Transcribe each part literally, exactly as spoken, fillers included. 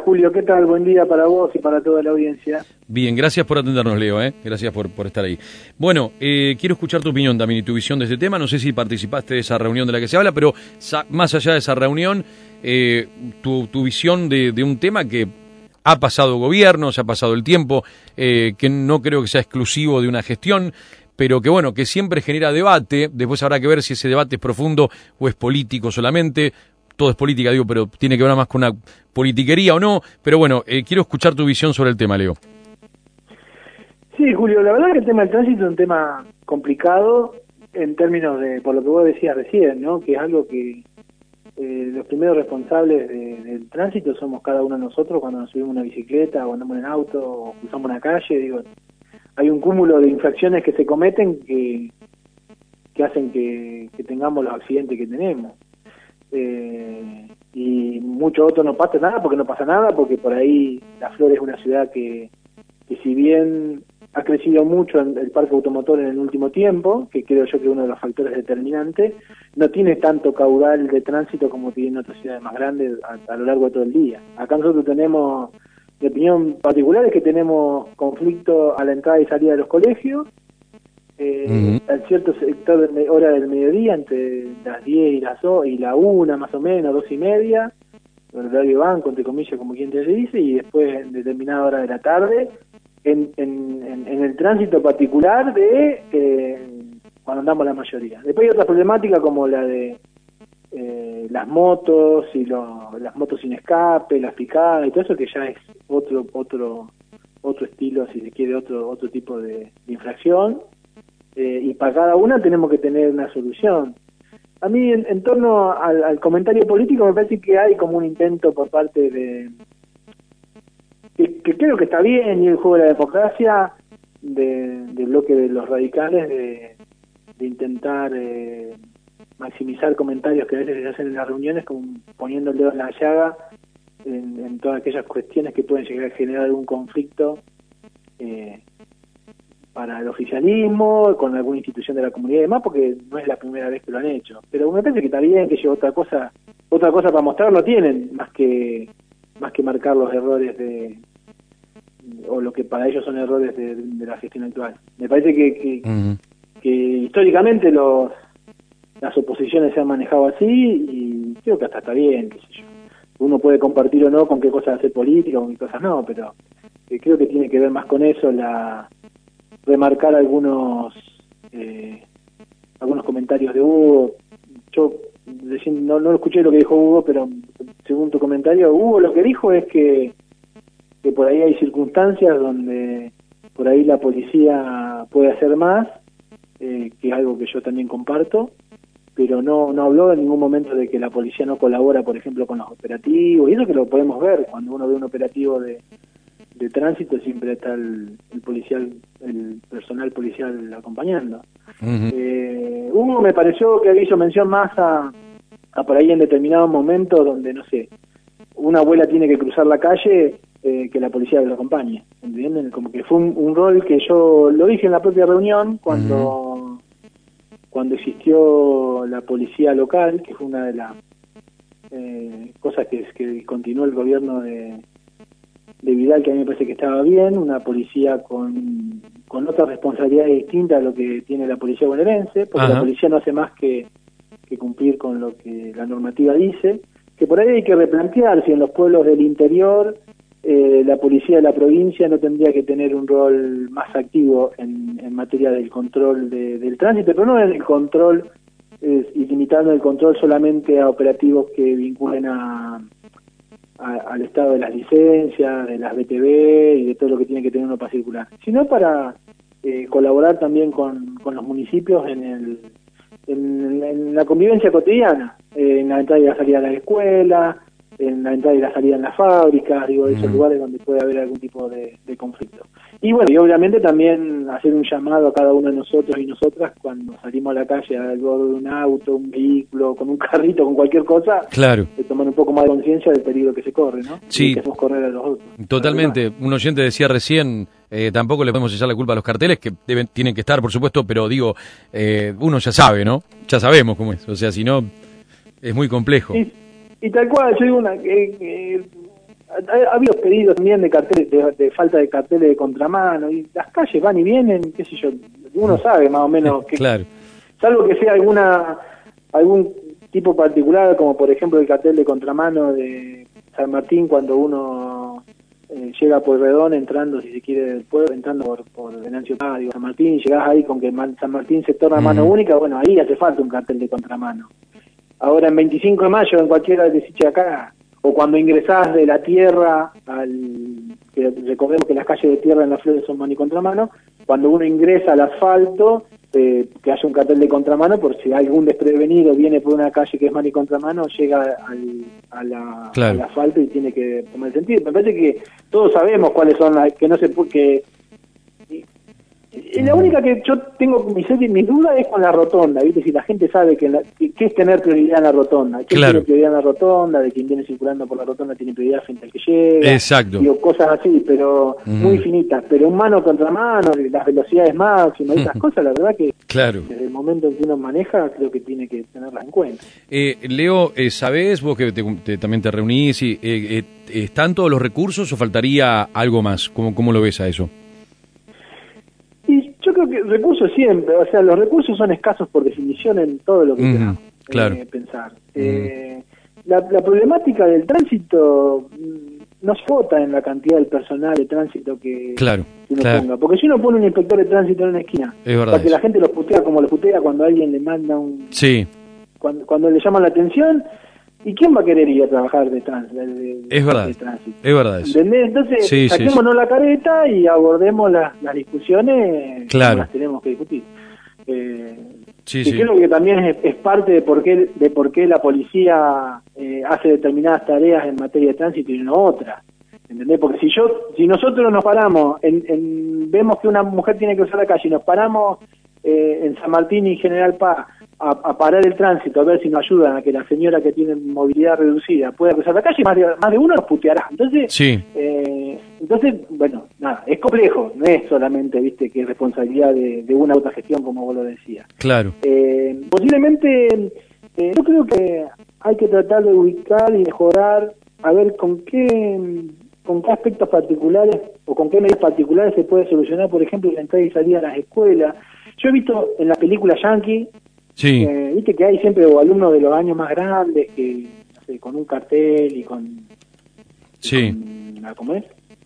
Julio, ¿qué tal? Buen día para vos y para toda la audiencia. Bien, gracias por atendernos, Leo, ¿eh? Gracias por, por estar ahí. Bueno, eh, quiero escuchar tu opinión también y tu visión de este tema. No sé si participaste de esa reunión de la que se habla, pero sa- más allá de esa reunión, eh, tu, tu visión de, de un tema que ha pasado gobiernos, ha pasado el tiempo, eh, que no creo que sea exclusivo de una gestión, pero que bueno, que siempre genera debate. Después habrá que ver si ese debate es profundo o es político solamente. Todo es política, digo, pero tiene que ver más con una politiquería o no. Pero bueno, eh, quiero escuchar tu visión sobre el tema, Leo. Sí, Julio, la verdad que el tema del tránsito es un tema complicado en términos de, por lo que vos decías recién, ¿no? Que es algo que eh, los primeros responsables de, del tránsito somos cada uno de nosotros cuando nos subimos una bicicleta o andamos en auto o cruzamos una calle. Digo, hay un cúmulo de infracciones que se cometen que, que hacen que, que tengamos los accidentes que tenemos. Eh, y mucho otro no pasa nada porque no pasa nada, porque por ahí La Flor es una ciudad que, que si bien ha crecido mucho en el parque automotor en el último tiempo, que creo yo que es uno de los factores determinantes, no tiene tanto caudal de tránsito como tienen otras ciudades más grandes a, a lo largo de todo el día. Acá nosotros tenemos, mi opinión particular es que tenemos conflicto a la entrada y salida de los colegios, eh, uh-huh. en cierto sector de hora del mediodía, entre las diez y las dos y la una más o menos, dos y media, el horario banco, entre comillas, como quien te dice, y después en determinada hora de la tarde, en, en, en, en el tránsito particular de eh, cuando andamos la mayoría. Después hay otras problemáticas como la de eh, las motos y lo, las motos sin escape, las picadas y todo eso, que ya es otro otro otro estilo, si se quiere, otro otro tipo de, de infracción. Eh, y para cada una tenemos que tener una solución. A mí, en, en torno al, al comentario político, me parece que hay como un intento por parte de... que, que creo que está bien, y el juego de la democracia, de, del bloque de los radicales, de, de intentar eh, maximizar comentarios que a veces se hacen en las reuniones, como poniendo el dedo en la llaga en, en todas aquellas cuestiones que pueden llegar a generar algún conflicto eh, para el oficialismo, con alguna institución de la comunidad y demás, porque no es la primera vez que lo han hecho. Pero me parece que está bien, que lleva otra cosa, otra cosa para mostrar no tienen, más que más que marcar los errores de, o lo que para ellos son errores de, de la gestión actual. Me parece que, que, uh-huh. que históricamente los las oposiciones se han manejado así, y creo que hasta está bien, qué sé yo. Uno puede compartir o no con qué cosas hacer política, con qué cosas no, pero eh, creo que tiene que ver más con eso, la remarcar algunos eh, algunos comentarios de Hugo. Yo no, no escuché lo que dijo Hugo, pero según tu comentario, Hugo lo que dijo es que, que por ahí hay circunstancias donde por ahí la policía puede hacer más, eh, que es algo que yo también comparto, pero no no habló en ningún momento de que la policía no colabora, por ejemplo, con los operativos, y eso que lo podemos ver cuando uno ve un operativo de de tránsito, siempre está el, el policial, el personal policial acompañando. Uh-huh. Eh, Hugo me pareció que hizo mención más a, a por ahí en determinados momentos donde, no sé, una abuela tiene que cruzar la calle, eh, que la policía lo acompañe, ¿entienden? Como que fue un, un rol que yo lo dije en la propia reunión cuando uh-huh. cuando existió la policía local, que fue una de las eh, cosas que, que continuó el gobierno de de Vidal, que a mí me parece que estaba bien, una policía con, con otras responsabilidades distintas a lo que tiene la policía bonaerense, porque Ajá. la policía no hace más que, que cumplir con lo que la normativa dice, que por ahí hay que replantear si en los pueblos del interior eh, la policía de la provincia no tendría que tener un rol más activo en, en materia del control de, del tránsito, pero no en el control, eh, y limitando el control solamente a operativos que vinculen a A, al estado de las licencias, de las B T V y de todo lo que tiene que tener uno para circular, sino para eh, colaborar también con, con los municipios en, el, en, en la convivencia cotidiana, eh, en la entrada y la salida de la escuela, en la entrada y la salida en las fábricas, digo, esos mm. lugares donde puede haber algún tipo de, de conflicto. Y bueno, y obviamente también hacer un llamado a cada uno de nosotros y nosotras cuando salimos a la calle al borde de un auto, un vehículo, con un carrito, con cualquier cosa, claro, de tomar un poco más de conciencia del peligro que se corre, ¿no? Sí, y que hacemos correr a los otros. Totalmente. Un oyente decía recién, eh, tampoco le podemos echar la culpa a los carteles, que deben tienen que estar, por supuesto, pero digo, eh, uno ya sabe, ¿no? Ya sabemos cómo es, o sea, si no, es muy complejo. Sí. Y tal cual, yo digo una, que, que ha, ha habido pedidos también de carteles, de, de falta de carteles de contramano, y las calles van y vienen, qué sé yo, uno sabe más o menos que, claro. salvo que sea alguna algún tipo particular, como por ejemplo el cartel de contramano de San Martín, cuando uno eh, llega por Redón, entrando, si se quiere, del pueblo, entrando por, por Venancio Paz, digo, San Martín, y llegás ahí con que San Martín se torna mano Uh-huh. única, bueno, ahí hace falta un cartel de contramano. Ahora en veinticinco de mayo, en cualquiera de Siche acá, o cuando ingresás de la tierra al... que recordemos que las calles de tierra en Las Flores son mano y contramano, cuando uno ingresa al asfalto, eh, que haya un cartel de contramano, por si algún desprevenido viene por una calle que es mano y contramano, llega al, a la, claro. al asfalto y tiene que tomar el sentido. Me parece que todos sabemos cuáles son las que no se puede... Que, y la única que yo tengo mis, mis dudas es con la rotonda, ¿viste? Si la gente sabe que, la, que, que es tener prioridad en la rotonda, que claro. tiene prioridad en la rotonda, de quien viene circulando por la rotonda tiene prioridad frente al que llega. Exacto. Digo, cosas así, pero uh-huh. muy finitas, pero mano contra mano, las velocidades máximas, esas cosas, la verdad que claro. desde el momento en que uno maneja, creo que tiene que tenerlas en cuenta. Eh, Leo, eh, ¿sabés vos que te, te, también te reunís? Y, eh, eh, ¿están todos los recursos o faltaría algo más? ¿Cómo, cómo lo ves a eso? Y yo creo que recursos siempre, o sea, los recursos son escasos por definición en todo lo que uh-huh. queramos claro. eh, pensar. Uh-huh. Eh, la, la problemática del tránsito no se vota en la cantidad del personal de tránsito que, claro, que uno claro. ponga. Porque si uno pone un inspector de tránsito en una esquina, es verdad para que eso. la gente los putea como los putea cuando alguien le manda un... Sí. Cuando, cuando le llaman la atención... ¿Y quién va a querer ir a trabajar de, trans, de, de, es verdad, de tránsito? Es verdad eso. ¿Entendés? Entonces, sí, saquémonos sí, sí. la careta y abordemos las, las discusiones claro. que las tenemos que discutir. Eh, sí, y sí. creo que también es, es parte de por qué, de por qué la policía eh, hace determinadas tareas en materia de tránsito y no otras. ¿Entendés? Porque si yo, si nosotros nos paramos, en, en, vemos que una mujer tiene que cruzar la calle y nos paramos eh, en San Martín y General Paz a, a parar el tránsito, a ver si nos ayudan a que la señora que tiene movilidad reducida pueda cruzar la calle, más de, más de uno nos puteará. Entonces, sí. eh, entonces, bueno, nada, es complejo, no es solamente, viste, que es responsabilidad de, de una u otra gestión, como vos lo decías. Claro. Eh, posiblemente, eh, yo creo que hay que tratar de ubicar y mejorar, a ver con qué, con qué aspectos particulares o con qué medios particulares se puede solucionar, por ejemplo, la entrada y salida a las escuelas. Yo he visto en las películas yankee, sí. eh, viste que hay siempre o alumnos de los años más grandes que, no sé, con un cartel y con... Sí. Y con, ¿cómo es?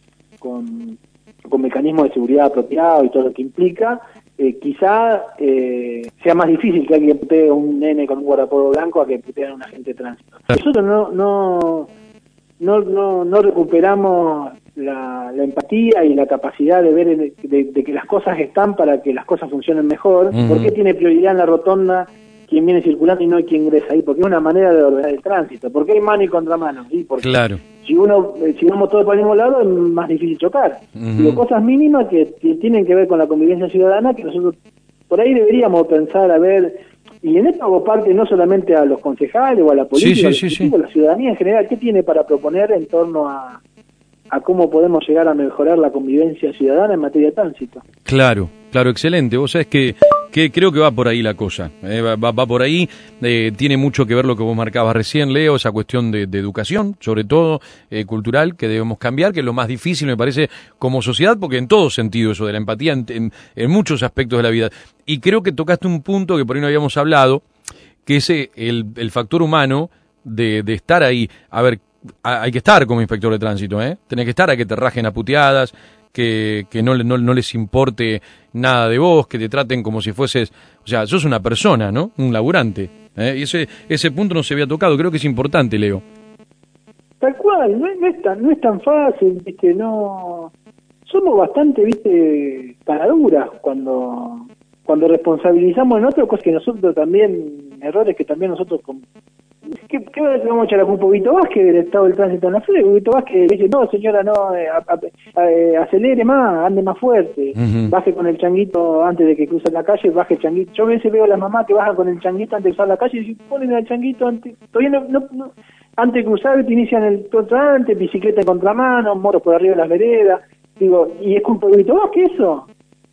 Con, con mecanismos de seguridad apropiados y todo lo que implica, eh, quizá eh, sea más difícil que alguien putee a un nene con un guardapolvo blanco a que putee a un agente de tránsito. Nosotros no no no no, no recuperamos la, la empatía y la capacidad de ver de, de, de que las cosas están para que las cosas funcionen mejor. Uh-huh. ¿Por qué tiene prioridad en la rotonda quien viene circulando y no hay quien ingresa ahí? Porque es una manera de ordenar el tránsito. ¿Por qué hay mano y contramano? ¿Sí? Porque claro. si uno si vamos todos por el mismo lado es más difícil chocar. Uh-huh. Digo, cosas mínimas que, que tienen que ver con la convivencia ciudadana que nosotros por ahí deberíamos pensar, a ver, y en esto hago parte no solamente a los concejales o a la política, sí, sí, sí, sí. a la ciudadanía en general, ¿qué tiene para proponer en torno a, a cómo podemos llegar a mejorar la convivencia ciudadana en materia de tránsito? Claro, claro, excelente. Vos sabés que, que creo que va por ahí la cosa, eh, va, va por ahí, eh, tiene mucho que ver lo que vos marcabas recién, Leo, esa cuestión de, de educación, sobre todo eh, cultural, que debemos cambiar, que es lo más difícil, me parece, como sociedad, porque en todo sentido eso de la empatía, en, en, en muchos aspectos de la vida. Y creo que tocaste un punto que por ahí no habíamos hablado, que es el, el factor humano de, de estar ahí. A ver, hay que estar como inspector de tránsito, ¿eh? Tenés que estar a que te rajen a puteadas, que, que no, no, no les importe nada de vos, que te traten como si fueses, o sea, sos una persona, ¿no? Un laburante, ¿eh? Y ese, ese punto no se había tocado, creo que es importante, Leo. Tal cual, no, no, es, tan, no es tan fácil, viste, no... Somos bastante, viste, caraduras cuando cuando responsabilizamos en otro, cosas que nosotros también, errores que también nosotros... Con, ¿Qué, qué vamos a echar a culpa a Huguito Vázquez del estado del tránsito en la Flores? Huguito Vázquez dice, no señora, no, eh, a, a, a, acelere más, ande más fuerte, uh-huh. Baje con el changuito antes de que cruce la calle, baje el changuito. Yo a veces veo a las mamás que bajan con el changuito antes de cruzar la calle y dicen, ponen al changuito antes, todavía no, no, no, antes de cruzar te inician el antes, bicicleta en contramano, moros por arriba de las veredas, digo, ¿y es culpa de Huguito Vázquez eso?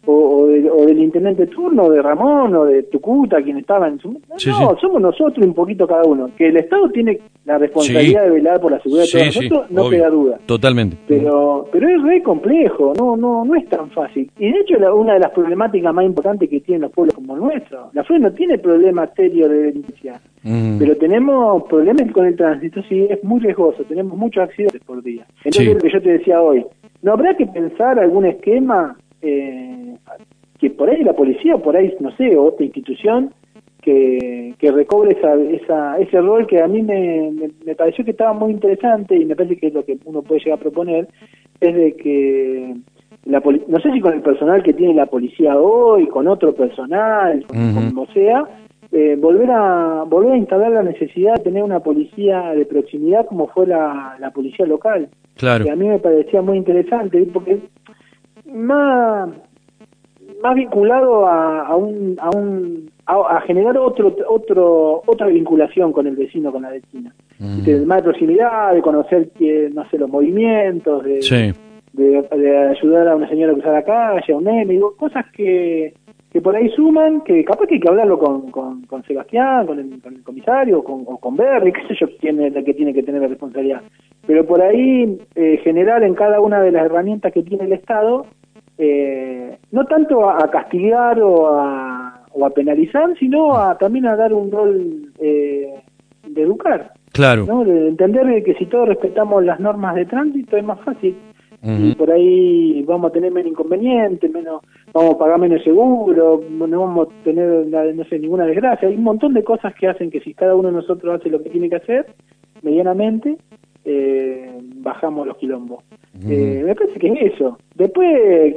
o, o, de, o del intendente turno, de Ramón, o de Tucuta, quien estaba en su... No, sí, no sí. somos nosotros un poquito cada uno. Que el Estado tiene la responsabilidad sí. de velar por la seguridad de sí, todos sí, nosotros, no obvio. queda duda. Totalmente. Pero pero es re complejo, no no no es tan fácil. Y de hecho, la, una de las problemáticas más importantes que tienen los pueblos como el nuestro, la F E no tiene problemas serios de delincuencia, mm. pero tenemos problemas con el tránsito, sí, es muy riesgoso, tenemos muchos accidentes por día. Entonces, sí. Lo que yo te decía hoy, ¿no habrá que pensar algún esquema eh, que por ahí la policía, por ahí, no sé, otra institución, que, que recobre esa, esa, ese rol que a mí me, me, me pareció que estaba muy interesante y me parece que es lo que uno puede llegar a proponer, es de que, la poli- no sé si con el personal que tiene la policía hoy, con otro personal, uh-huh. como sea, eh, volver a volver a instalar la necesidad de tener una policía de proximidad como fue la, la policía local. Claro. Que a mí me parecía muy interesante, porque más... más vinculado a, a un a un a, a generar otro otro otra vinculación con el vecino, con la vecina, mm. de más de proximidad, de conocer que, no sé, los movimientos, de, sí. de, de ayudar a una señora a cruzar la calle, a un nene, digo, cosas que que por ahí suman, que capaz que hay que hablarlo con con, con Sebastián, con el, con el comisario, con, o con Berry, qué sé yo, quién es el que tiene que tener la responsabilidad, pero por ahí eh, generar en cada una de las herramientas que tiene el Estado, Eh, no tanto a, a castigar o a, o a penalizar, sino a también a dar un rol eh, de educar. Claro. ¿no? De entender que si todos respetamos las normas de tránsito es más fácil. Uh-huh. Y por ahí vamos a tener menos inconvenientes, menos, vamos a pagar menos seguro, no vamos a tener, no sé, ninguna desgracia. Hay un montón de cosas que hacen que si cada uno de nosotros hace lo que tiene que hacer, medianamente, eh, bajamos los quilombos. Uh-huh. Eh, me parece que es eso. Después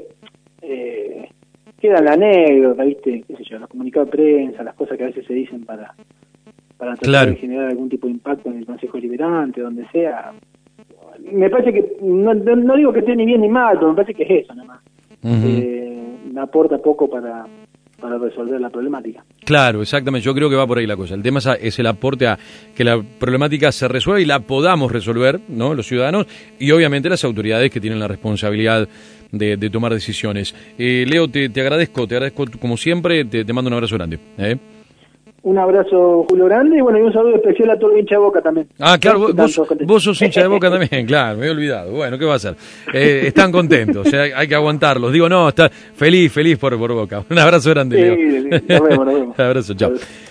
eh, queda la anécdota, ¿viste? ¿Qué sé yo? Los comunicados de prensa, las cosas que a veces se dicen para, para tratar claro. de generar algún tipo de impacto en el Consejo Deliberante, donde sea. Me parece que, no, no digo que esté ni bien ni mal, pero me parece que es eso nada más. Uh-huh. Eh, me aporta poco para... para resolver la problemática. Claro, exactamente, yo creo que va por ahí la cosa. El tema es el aporte a que la problemática se resuelva y la podamos resolver, ¿no? Los ciudadanos y obviamente las autoridades que tienen la responsabilidad de, de tomar decisiones. Eh, Leo, te, te agradezco, te agradezco como siempre, te, te mando un abrazo grande. ¿eh? Un abrazo, Julio, grande, y bueno, y un saludo especial a todo el hincha de Boca también. Ah, claro, vos, vos, vos sos hincha de Boca también, claro, me he olvidado. Bueno, ¿qué va a hacer? Eh, están contentos, o sea, hay, hay que aguantarlos. Digo, no, está feliz, feliz por, por Boca. Un abrazo grande, Leo. Sí, sí, nos vemos, nos vemos. Un abrazo, chao.